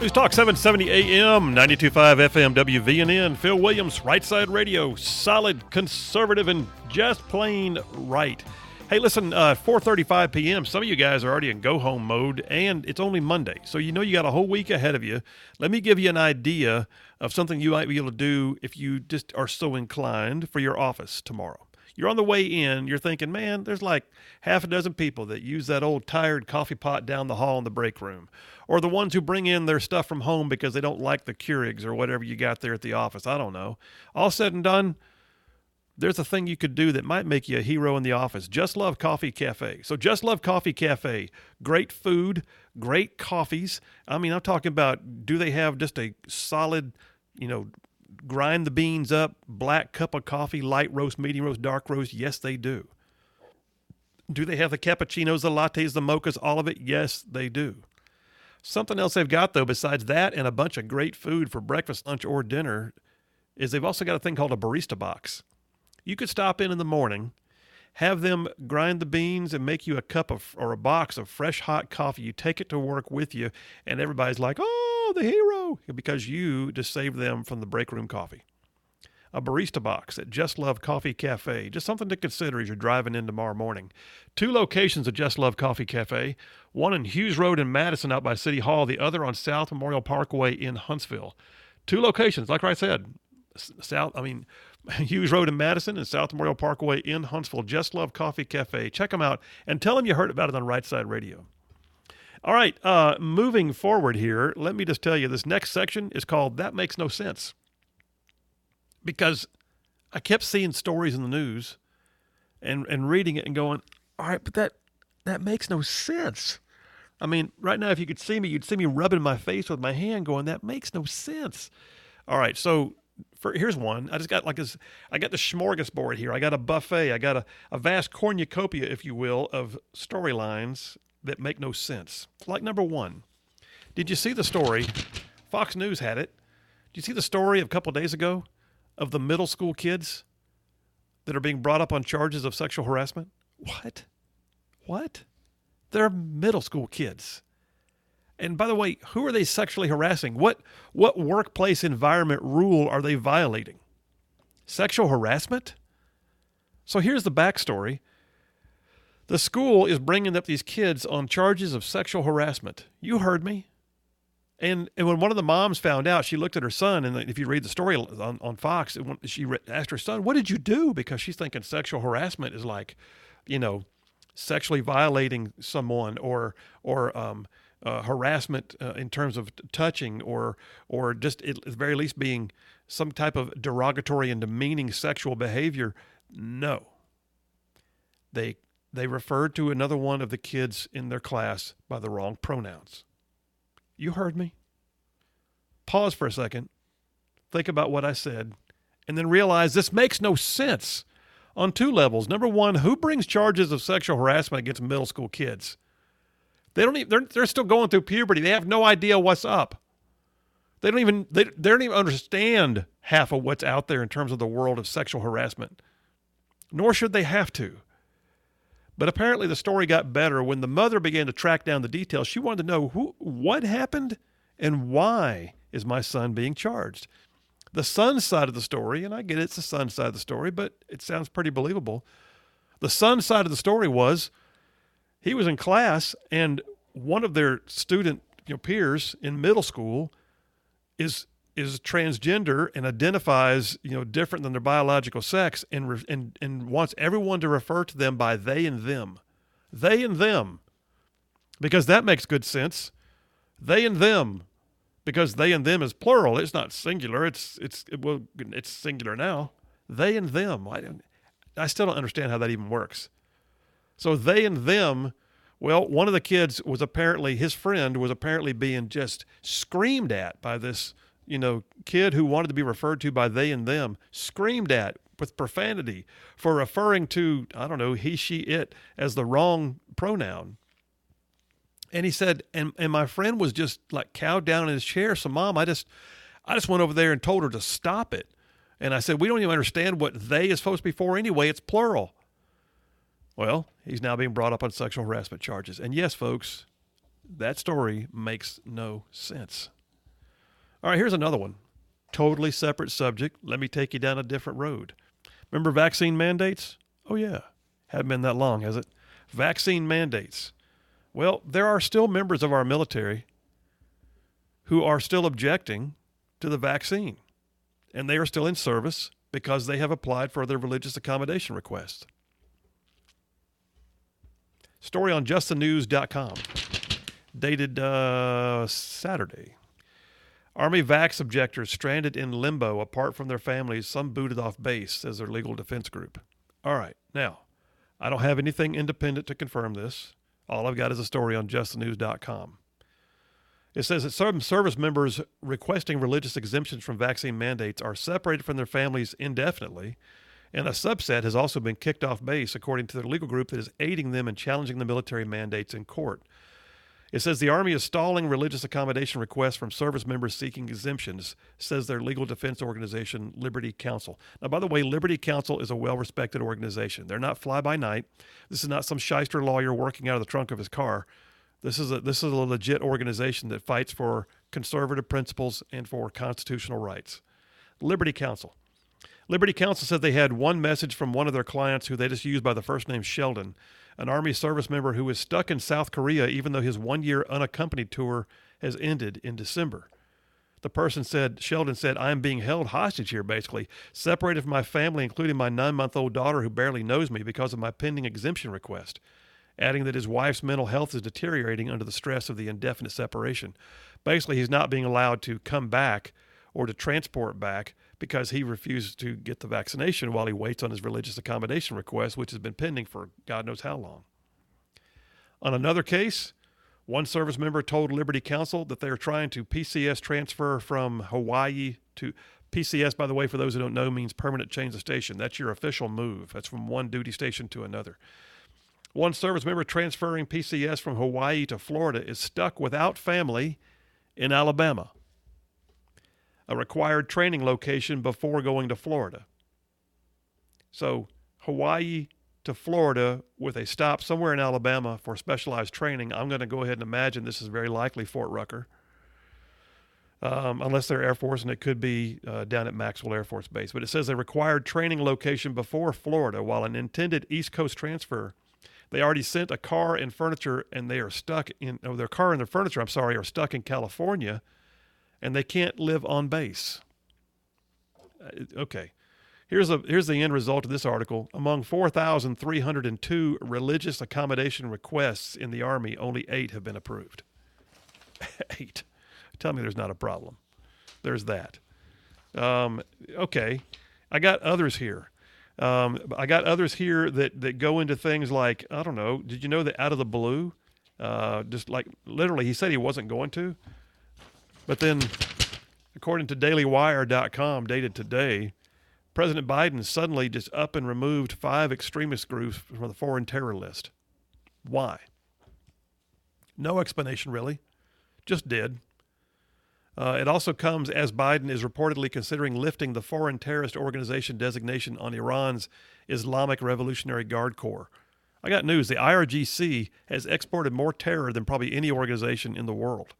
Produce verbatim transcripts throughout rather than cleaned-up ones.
News Talk seven seventy A M, ninety-two point five F M W V N N. Phil Williams, Right Side Radio. Solid, conservative, and just plain right. Hey, listen, uh, four thirty-five P M, some of you guys are already in go-home mode, and it's only Monday, so you know you got a whole week ahead of you. Let me give you an idea of something you might be able to do if you just are so inclined for your office tomorrow. You're on the way in, you're thinking, man, there's like half a dozen people that use that old tired coffee pot down the hall in the break room, or the ones who bring in their stuff from home because they don't like the Keurigs or whatever you got there at the office. I don't know. All said and done, there's a thing you could do that might make you a hero in the office. Just Love Coffee Cafe. So Just Love Coffee Cafe, great food, great coffees. I mean, I'm talking about, do they have just a solid, you know, grind the beans up, black cup of coffee, light roast, medium roast, dark roast? Yes, they do. Do they have the cappuccinos, the lattes, the mochas, all of it? Yes, they do. Something else they've got, though, besides that and a bunch of great food for breakfast, lunch, or dinner, is they've also got a thing called a barista box. You could stop in in the morning, have them grind the beans and make you a cup of or a box of fresh, hot coffee. You take it to work with you, and everybody's like, oh, the hero, because you just saved them from the break room coffee. A barista box at Just Love Coffee Cafe. Just something to consider as you're driving in tomorrow morning. Two locations of Just Love Coffee Cafe. One in Hughes Road in Madison out by City Hall. The other on South Memorial Parkway in Huntsville. Two locations, like I said. South, I mean, Hughes Road in Madison and South Memorial Parkway in Huntsville. Just Love Coffee Cafe. Check them out and tell them you heard about it on Right Side Radio. All right, uh, moving forward here, let me just tell you, this next section is called That Makes No Sense. Because I kept seeing stories in the news and, and reading it and going, all right, but that that makes no sense. I mean, right now, if you could see me, you'd see me rubbing my face with my hand going, that makes no sense. All right, so for, here's one. I just got like this, I got the smorgasbord here. I got a buffet. I got a, a vast cornucopia, if you will, of storylines that make no sense. Like number one, did you see the story? Fox News had it. Did you see the story of a couple of days ago of the middle school kids that are being brought up on charges of sexual harassment? What? What? They're middle school kids. And by the way, who are they sexually harassing? What what workplace environment rule are they violating? Sexual harassment? So here's the backstory. The school is bringing up these kids on charges of sexual harassment. You heard me. And and when one of the moms found out, she looked at her son, and if you read the story on, on Fox, she asked her son, what did you do? Because she's thinking sexual harassment is like, you know, sexually violating someone or or um, uh, harassment uh, in terms of touching or or just at the very least being some type of derogatory and demeaning sexual behavior. No. They they referred to another one of the kids in their class by the wrong pronouns. You heard me. Pause for a second. Think about what I said. And then realize this makes no sense on two levels. Number one, who brings charges of sexual harassment against middle school kids? They don't even, they're, they're still going through puberty. They have no idea what's up. They don't even, they, they don't even understand half of what's out there in terms of the world of sexual harassment. Nor should they have to. But apparently the story got better when the mother began to track down the details. She wanted to know who, what happened and why is my son being charged. The son's side of the story, and I get it, it's the son's side of the story, but it sounds pretty believable. The son's side of the story was he was in class and one of their student you know, peers in middle school is is transgender and identifies, you know, different than their biological sex and, re- and and wants everyone to refer to them by they and them. They and them. Because that makes good sense. They and them. Because they and them is plural. It's not singular. It's it's it, well it's singular now. They and them. I don't, I still don't understand how that even works. So they and them, well, one of the kids was apparently, his friend was apparently being just screamed at by this you know, kid who wanted to be referred to by they and them, screamed at with profanity for referring to, I don't know, he, she, it as the wrong pronoun. And he said, and, and my friend was just like cowed down in his chair. So mom, I just, I just went over there and told her to stop it. And I said, we don't even understand what they is supposed to be for anyway. It's plural. Well, he's now being brought up on sexual harassment charges. And yes, folks, that story makes no sense. All right, here's another one. Totally separate subject. Let me take you down a different road. Remember vaccine mandates? Oh, yeah. Haven't been that long, has it? Vaccine mandates. Well, there are still members of our military who are still objecting to the vaccine, and they are still in service because they have applied for their religious accommodation request. Story on just the news dot com, dated uh, Saturday. Army vax objectors stranded in limbo apart from their families, some booted off base, says their legal defense group. All right, now, I don't have anything independent to confirm this. All I've got is a story on just the news dot com. It says that some service members requesting religious exemptions from vaccine mandates are separated from their families indefinitely, and a subset has also been kicked off base, according to their legal group that is aiding them in challenging the military mandates in court. It says the Army is stalling religious accommodation requests from service members seeking exemptions, says their legal defense organization, Liberty Counsel. Now, by the way, Liberty Counsel is a well-respected organization. They're not fly-by-night. This is not some shyster lawyer working out of the trunk of his car. This is a this is a legit organization that fights for conservative principles and for constitutional rights. Liberty Counsel. Liberty Counsel said they had one message from one of their clients who they just used by the first name Sheldon, an Army service member who is stuck in South Korea even though his one-year unaccompanied tour has ended in December. The person said, Sheldon said, I am being held hostage here, basically, separated from my family, including my nine-month-old daughter who barely knows me because of my pending exemption request, adding that his wife's mental health is deteriorating under the stress of the indefinite separation. Basically, he's not being allowed to come back or to transport back because he refuses to get the vaccination while he waits on his religious accommodation request, which has been pending for God knows how long. On another case, one service member told Liberty Counsel that they are trying to P C S transfer from Hawaii to P C S, by the way, for those who don't know, means permanent change of station. That's your official move. That's from one duty station to another. One service member transferring P C S from Hawaii to Florida is stuck without family in Alabama, a required training location before going to Florida. So Hawaii to Florida with a stop somewhere in Alabama for specialized training. I'm going to go ahead and imagine this is very likely Fort Rucker, um, unless they're Air Force, and it could be uh, down at Maxwell Air Force Base. But it says a required training location before Florida, while an intended East Coast transfer. They already sent a car and furniture, and they are stuck in, oh, their car and their furniture, I'm sorry, are stuck in California, and they can't live on base. Uh, okay. Here's, a, here's the end result of this article. Among four thousand three hundred two religious accommodation requests in the Army, only eight have been approved. Eight. Tell me there's not a problem. There's that. Um, okay. I got others here. Um, I got others here that, that go into things like, I don't know, did you know that out of the blue, uh, just like literally he said he wasn't going to, but then according to daily wire dot com, dated today, President Biden suddenly just up and removed five extremist groups from the foreign terror list. Why? No explanation, really. Just did. Uh, it also comes as Biden is reportedly considering lifting the foreign terrorist organization designation on Iran's Islamic Revolutionary Guard Corps. I got news. The I R G C has exported more terror than probably any organization in the world.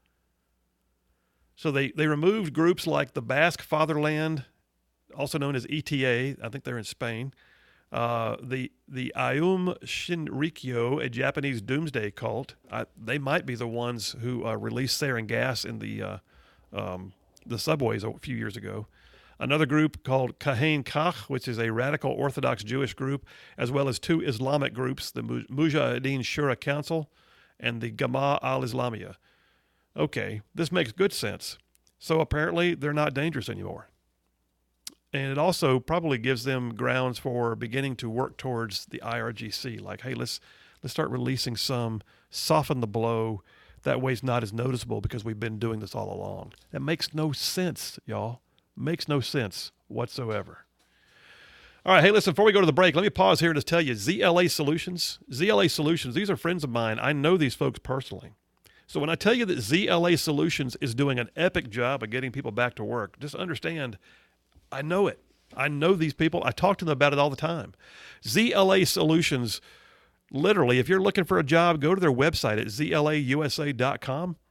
So they, they removed groups like the Basque Fatherland, also known as E T A. I think they're in Spain. Uh, the the Aum Shinrikyo, a Japanese doomsday cult. I, they might be the ones who uh, released sarin gas in the uh, um, the subways a few years ago. Another group called Kahain Kach, which is a radical Orthodox Jewish group, as well as two Islamic groups, the Mujahideen Shura Council and the Gamma al-Islamiyah. Okay, this makes good sense. So apparently they're not dangerous anymore. And it also probably gives them grounds for beginning to work towards the I R G C. Like, hey, let's let's start releasing some, soften the blow. That way it's not as noticeable because we've been doing this all along. That makes no sense, y'all. Makes no sense whatsoever. All right, hey, listen, before we go to the break, let me pause here and just tell you, Z L A Solutions, Z L A Solutions, these are friends of mine. I know these folks personally. So when I tell you that Z L A Solutions is doing an epic job of getting people back to work, just understand, I know it. I know these people. I talk to them about it all the time. Z L A Solutions, literally, if you're looking for a job, go to their website at Z L A U S A dot com.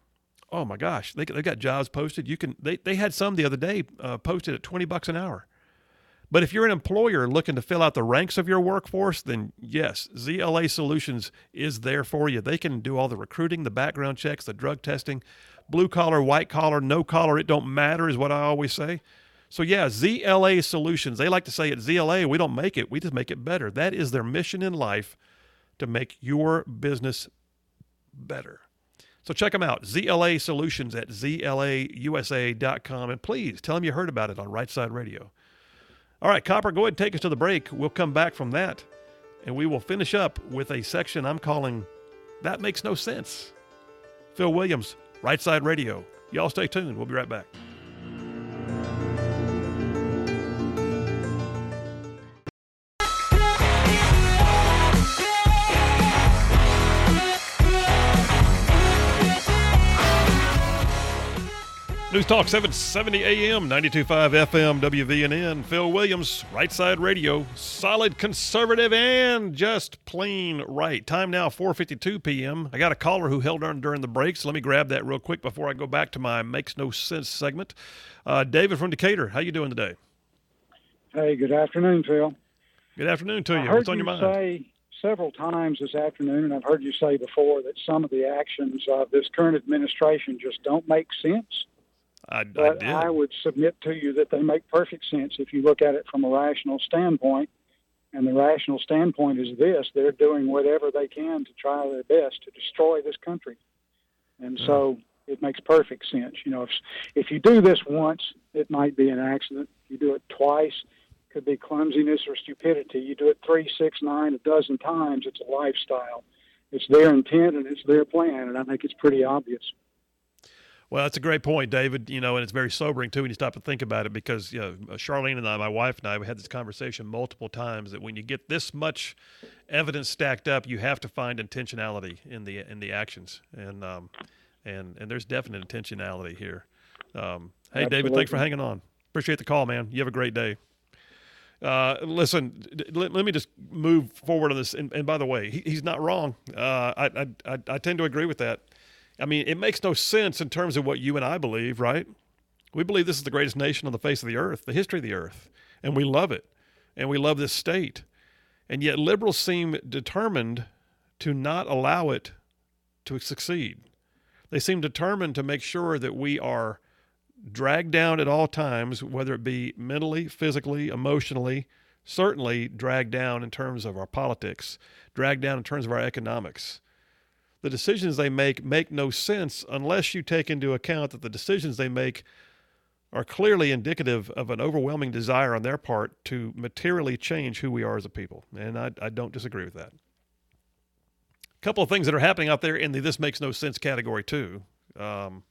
oh my gosh, they they got jobs posted. You can they they had some the other day uh, posted at twenty bucks an hour. But if you're an employer looking to fill out the ranks of your workforce, then yes, Z L A Solutions is there for you. They can do all the recruiting, the background checks, the drug testing, blue collar, white collar, no collar, it don't matter is what I always say. So yeah, Z L A Solutions, they like to say at Z L A, we don't make it, we just make it better. That is their mission in life, to make your business better. So check them out, Z L A Solutions at Z L A U S A dot com. And please tell them you heard about it on Right Side Radio. All right, Copper, go ahead and take us to the break. We'll come back from that, and we will finish up with a section I'm calling That Makes No Sense. Phil Williams, Right Side Radio. Y'all stay tuned. We'll be right back. News Talk seven seventy A M, ninety-two point five F M, W V N N. Phil Williams, Right Side Radio. Solid conservative and just plain right. Time now, four fifty-two P M I got a caller who held on during the break, so let me grab that real quick before I go back to my Makes No Sense segment. Uh, David from Decatur, how you doing today? Hey, good afternoon, Phil. Good afternoon to you. I heard What's on you your mind? say several times this afternoon, and I've heard you say before, that some of the actions of this current administration just don't make sense. I, But I did. I would submit to you that they make perfect sense if you look at it from a rational standpoint. And the rational standpoint is this: they're doing whatever they can to try their best to destroy this country. And so it makes perfect sense. You know, if, if you do this once, it might be an accident. You do it twice, it could be clumsiness or stupidity. You do it three, six, nine, a dozen times, it's a lifestyle. It's their intent and it's their plan, and I think it's pretty obvious. Well, that's a great point, David. You know, and it's very sobering too when you stop and think about it, because you know, Charlene and I, my wife and I, we had this conversation multiple times that when you get this much evidence stacked up, you have to find intentionality in the in the actions, and um, and and there's definite intentionality here. Um, hey, Absolutely. David, thanks for hanging on. Appreciate the call, man. You have a great day. Uh, listen, let, let me just move forward on this. And, and by the way, he, he's not wrong. Uh, I, I I I tend to agree with that. I mean, it makes no sense in terms of what you and I believe, right? We believe this is the greatest nation on the face of the earth, the history of the earth, and we love it, and we love this state. And yet liberals seem determined to not allow it to succeed. They seem determined to make sure that we are dragged down at all times, whether it be mentally, physically, emotionally, certainly dragged down in terms of our politics, dragged down in terms of our economics. The decisions they make make no sense unless you take into account that the decisions they make are clearly indicative of an overwhelming desire on their part to materially change who we are as a people. And I, I don't disagree with that. A couple of things that are happening out there in the this makes no sense category too, um,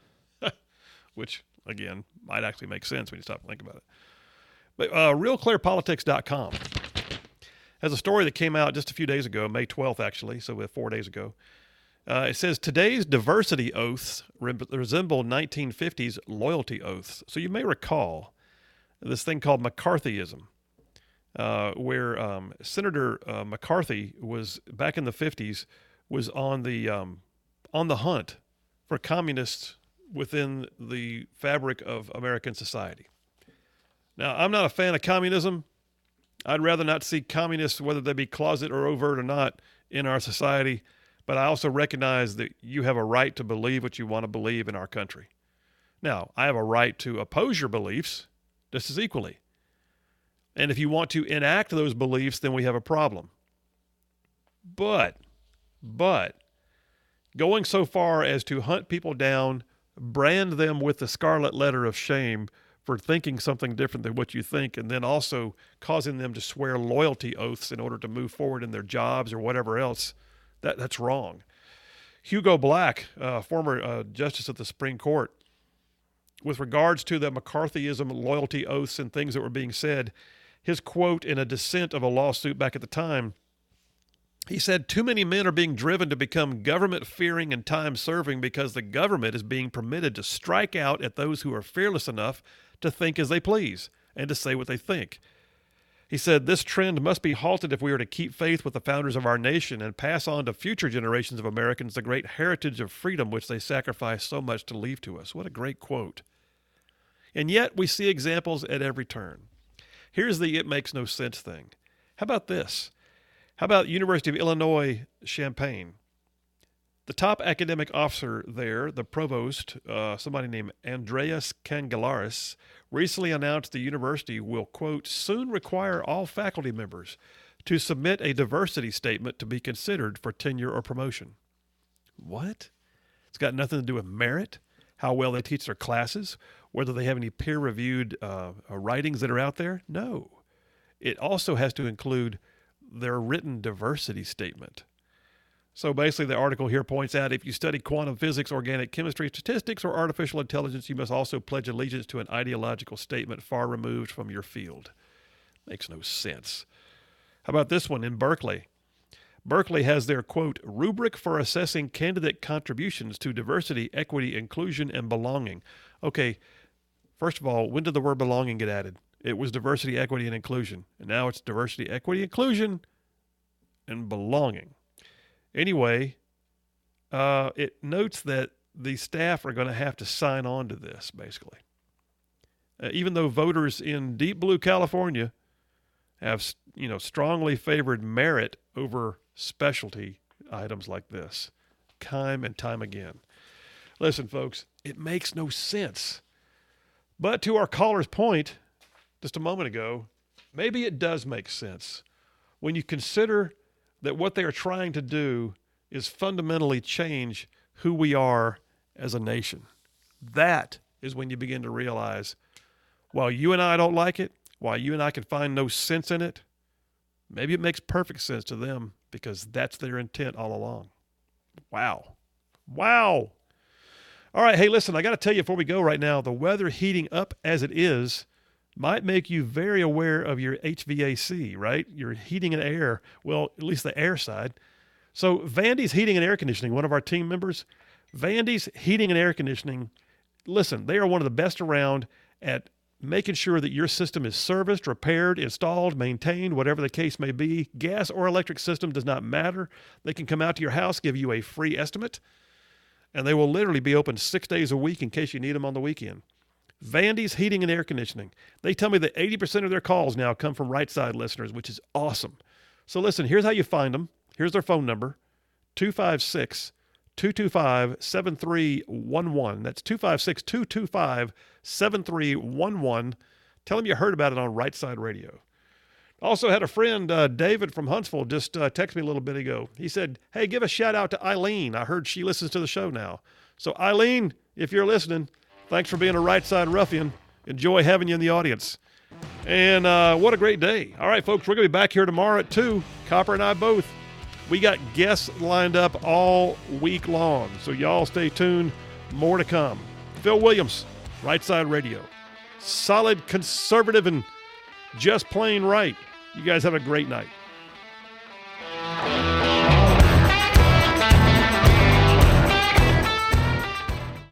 which, again, might actually make sense when you stop and think about it. But uh, real clear politics dot com has a story that came out just a few days ago, May twelfth actually, so four days ago. Uh, it says, today's diversity oaths re- resemble nineteen fifties loyalty oaths. So you may recall this thing called McCarthyism, uh, where um, Senator uh, McCarthy was, back in the fifties, was on the um, on the hunt for communists within the fabric of American society. Now, I'm not a fan of communism. I'd rather not see communists, whether they be closet or overt or not, in our society. But I also recognize that you have a right to believe what you want to believe in our country. Now, I have a right to oppose your beliefs just as equally. And if you want to enact those beliefs, then we have a problem. But, but, going so far as to hunt people down, brand them with the scarlet letter of shame for thinking something different than what you think, and then also causing them to swear loyalty oaths in order to move forward in their jobs or whatever else, that, that's wrong. Hugo Black, uh, former uh, Justice of the Supreme Court, with regards to the McCarthyism loyalty oaths and things that were being said, his quote in a dissent of a lawsuit back at the time, he said, too many men are being driven to become government-fearing and time-serving because the government is being permitted to strike out at those who are fearless enough to think as they please and to say what they think. He said, this trend must be halted if we are to keep faith with the founders of our nation and pass on to future generations of Americans the great heritage of freedom which they sacrificed so much to leave to us. What a great quote. And yet we see examples at every turn. Here's the it makes no sense thing. How about this? How about University of Illinois, Champaign? The top academic officer there, the provost, uh, somebody named Andreas Kangelaris, recently announced the university will, quote, soon require all faculty members to submit a diversity statement to be considered for tenure or promotion. What? It's got nothing to do with merit, how well they teach their classes, whether they have any peer-reviewed uh, writings that are out there. No. It also has to include their written diversity statement. So basically the article here points out if you study quantum physics, organic chemistry, statistics, or artificial intelligence, you must also pledge allegiance to an ideological statement far removed from your field. Makes no sense. How about this one in Berkeley? Berkeley has their, quote, rubric for assessing candidate contributions to diversity, equity, inclusion, and belonging. Okay, first of all, when did the word belonging get added? It was diversity, equity, and inclusion. And now it's diversity, equity, inclusion, and belonging. Anyway, uh, it notes that the staff are going to have to sign on to this, basically. Uh, even though voters in deep blue California have, you know, strongly favored merit over specialty items like this, time and time again. Listen, folks, it makes no sense. But to our caller's point just a moment ago, maybe it does make sense when you consider that what they are trying to do is fundamentally change who we are as a nation. That is when you begin to realize, while you and I don't like it, while you and I can find no sense in it, maybe it makes perfect sense to them because that's their intent all along. Wow. Wow. All right, hey, listen, I got to tell you before we go right now, the weather heating up as it is might make you very aware of your H V A C, right? Your heating and air, well, at least the air side. So Vandy's Heating and Air Conditioning, one of our team members, Vandy's Heating and Air Conditioning, listen, they are one of the best around at making sure that your system is serviced, repaired, installed, maintained, whatever the case may be. Gas or electric system does not matter. They can come out to your house, give you a free estimate, and they will literally be open six days a week in case you need them on the weekend. Vandy's Heating and Air Conditioning. They tell me that eighty percent of their calls now come from Right Side listeners, which is awesome. So listen, here's how you find them. Here's their phone number, two five six, two two five, seven three one one. That's two five six, two two five, seven three one one. Tell them you heard about it on Right Side Radio. Also had a friend, uh, David from Huntsville, just uh, text me a little bit ago. He said, hey, give a shout out to Eileen. I heard she listens to the show now. So Eileen, if you're listening, thanks for being a Right Side ruffian. Enjoy having you in the audience. And uh, what a great day. All right, folks, we're going to be back here tomorrow at two. Copper and I both. We got guests lined up all week long, so y'all stay tuned. More to come. Phil Williams, Right Side Radio. Solid, conservative, and just plain right. You guys have a great night.